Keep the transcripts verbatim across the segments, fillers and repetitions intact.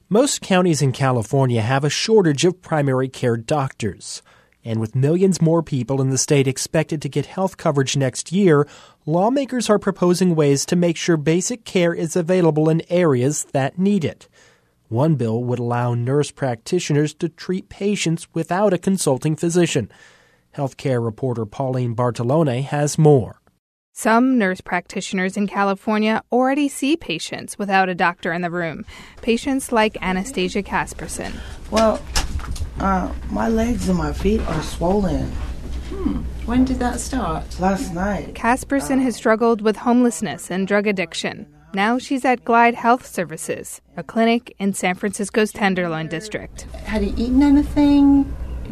Most counties in California have a shortage of primary care doctors. And with millions more people in the state expected to get health coverage next year, lawmakers are proposing ways to make sure basic care is available in areas that need it. One bill would allow nurse practitioners to treat patients without a consulting physician. Healthcare reporter Pauline Bartolone has more. Some nurse practitioners in California already see patients without a doctor in the room, patients like Anastasia Casperson. Well, uh, my legs and my feet are swollen. Hmm. When did that start? Last night. Casperson has struggled with homelessness and drug addiction. Now she's at Glide Health Services, a clinic in San Francisco's Tenderloin district. Had he eaten anything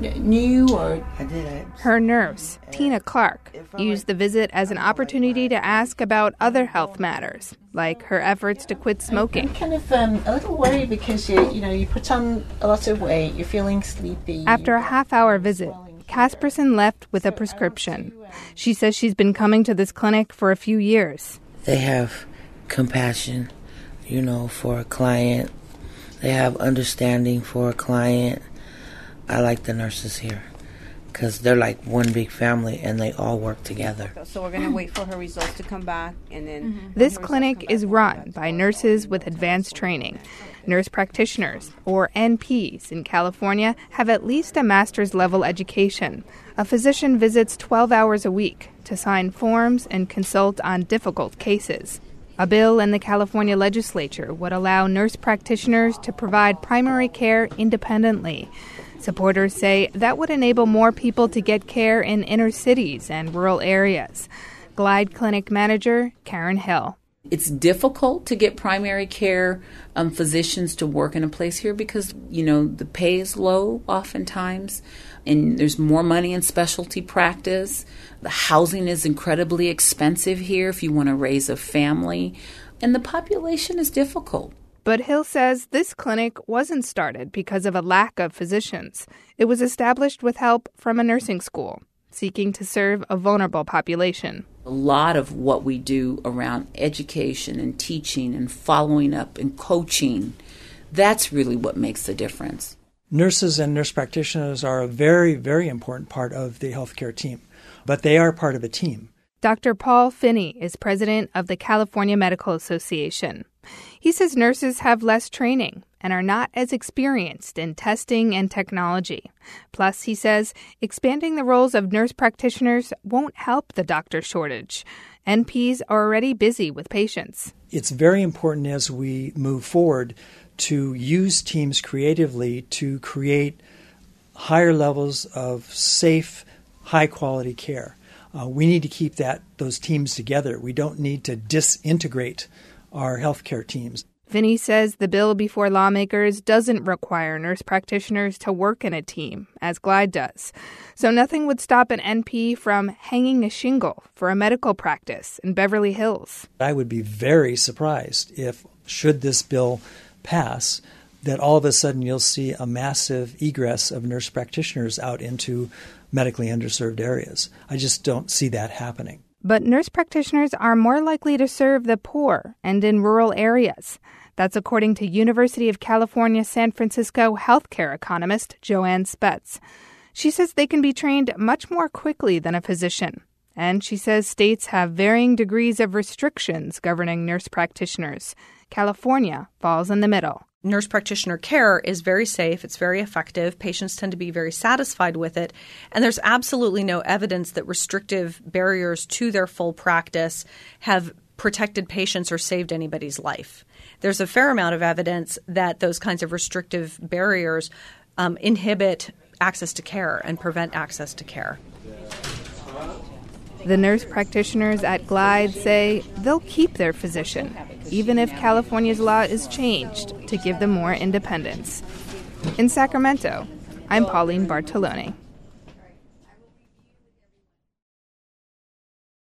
new or? I did. Her nurse, Tina Clark, used the visit as an opportunity to ask about other health matters, like her efforts to quit smoking. I'm kind of um, a little worried because you, you know, you put on a lot of weight, you're feeling sleepy. After a half-hour visit, Casperson left with a prescription. She says she's been coming to this clinic for a few years. They have compassion, you know, for a client. They have understanding for a client. I like the nurses here because they're like one big family and they all work together. So we're going to wait for her results to come back and then... Mm-hmm. This clinic is run by nurses with advanced training. Nurse practitioners, or N Ps, in California have at least a master's level education. A physician visits twelve hours a week to sign forms and consult on difficult cases. A bill in the California legislature would allow nurse practitioners to provide primary care independently. Supporters say that would enable more people to get care in inner cities and rural areas. Glide Clinic manager Karen Hill. It's difficult to get primary care um, physicians to work in a place here because, you know, the pay is low oftentimes, and there's more money in specialty practice. The housing is incredibly expensive here if you want to raise a family, and the population is difficult. But Hill says this clinic wasn't started because of a lack of physicians. It was established with help from a nursing school, seeking to serve a vulnerable population. A lot of what we do around education and teaching and following up and coaching, that's really what makes the difference. Nurses and nurse practitioners are a very, very important part of the healthcare team, but they are part of a team. Doctor Paul Finney is president of the California Medical Association. He says nurses have less training and are not as experienced in testing and technology. Plus, he says, expanding the roles of nurse practitioners won't help the doctor shortage. N Ps are already busy with patients. It's very important as we move forward to use teams creatively to create higher levels of safe, high-quality care. Uh, we need to keep that those teams together. We don't need to disintegrate our healthcare teams. Finney says the bill before lawmakers doesn't require nurse practitioners to work in a team, as Glide does. So nothing would stop an N P from hanging a shingle for a medical practice in Beverly Hills. I would be very surprised if, should this bill pass, that all of a sudden you'll see a massive egress of nurse practitioners out into medically underserved areas. I just don't see that happening. But nurse practitioners are more likely to serve the poor and in rural areas. That's according to University of California, San Francisco healthcare economist Joanne Spetz. She says they can be trained much more quickly than a physician. And she says states have varying degrees of restrictions governing nurse practitioners. California falls in the middle. Nurse practitioner care is very safe. It's very effective. Patients tend to be very satisfied with it. And there's absolutely no evidence that restrictive barriers to their full practice have protected patients or saved anybody's life. There's a fair amount of evidence that those kinds of restrictive barriers um, inhibit access to care and prevent access to care. The nurse practitioners at Glide say they'll keep their physician, even if California's law is changed to give them more independence. In Sacramento, I'm Pauline Bartolone.